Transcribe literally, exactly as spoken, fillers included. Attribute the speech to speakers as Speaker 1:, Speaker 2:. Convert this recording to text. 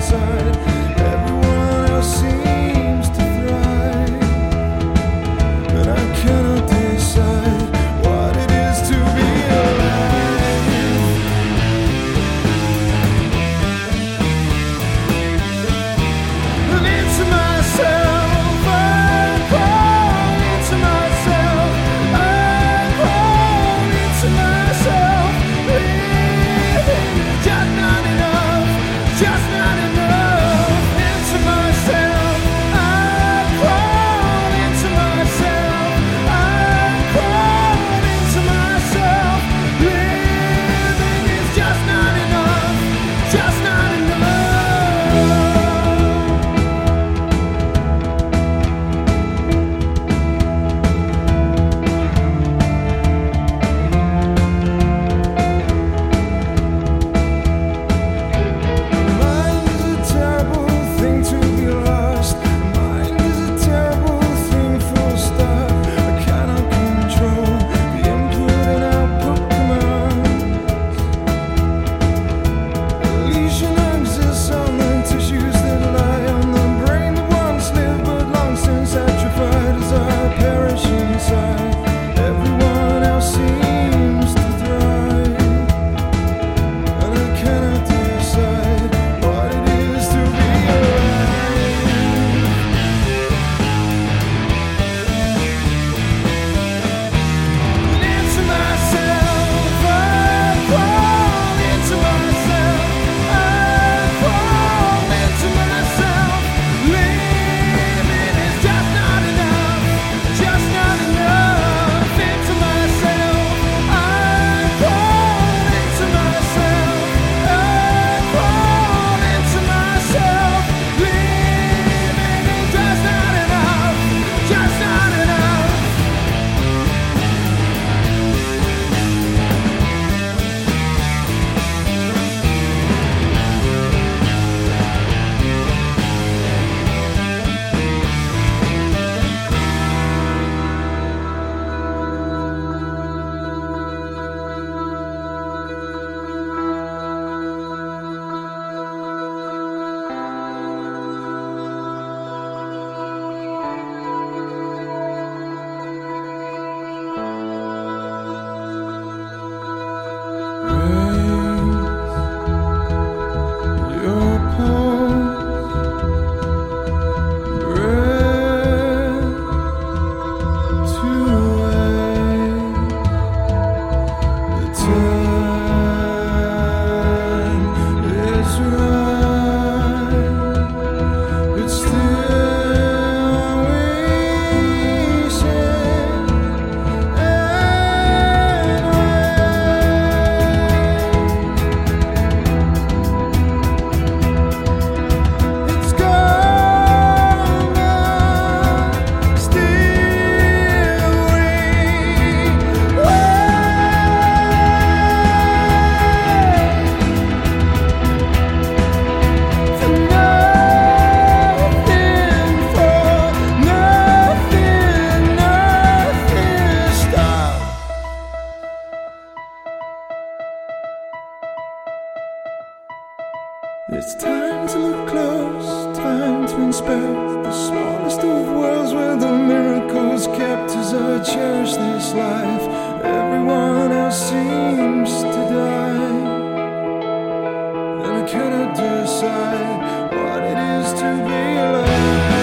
Speaker 1: inside. Everyone else seems to thrive, and I cannot decide what it is to be alive. And into myself I crawl, into myself I crawl, into myself. Living just not enough, just not enough. Into myself I crawl, into myself I crawl, into myself. Living is just not enough, just not enough. Mind is a terrible thing to be lost. Mind is a terrible thing, full stop. I cannot control the input and output commands. A lesion exists on the tissues that lie on the brain that once lived but long since atrophied as I perish inside. Everyone else seems to thrive, and I cannot decide what it is to be alive. And into myself I crawl, into myself I crawl, into myself. Living is just not enough, just not enough. Into myself I crawl, into myself I crawl, into myself. Living is just not enough, just not enough. Raise your pulse, breath to wait. The time is right, but still we sit and wait. It's gone, but still we wait. For nothing, for nothing, nothing stop. It's time to look close, time to inspect the smallest of worlds where the miracles kept as I cherish this life. Everyone else seems to die, and I cannot decide what it is to be alive.